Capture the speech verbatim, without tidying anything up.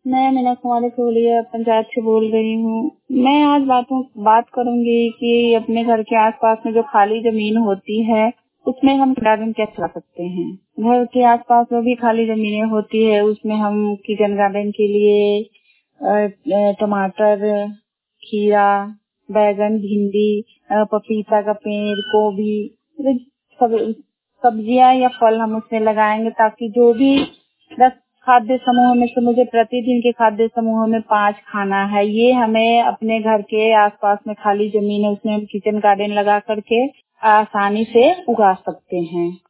मैं मीना कुमारी फूलिया पंचायत से बोल रही हूँ। मैं आज बातों बात करूंगी कि अपने घर के आसपास में जो खाली जमीन होती है उसमें हम गार्डन कैसे लगा सकते हैं। घर के आसपास जो भी खाली जमीनें होती है उसमें हम किचन गार्डन के लिए अ, टमाटर, खीरा, बैगन, भिंडी, अ, पपीता का पेड़, गोभी, सब सब्जियां या फल हम उसमें लगाएंगे ताकि जो भी दस खाद्य समूह में से मुझे प्रतिदिन के खाद्य समूह में पाँच खाना है, ये हमें अपने घर के आसपास में खाली जमीन है उसमें हम किचन गार्डन लगा करके आसानी से उगा सकते हैं।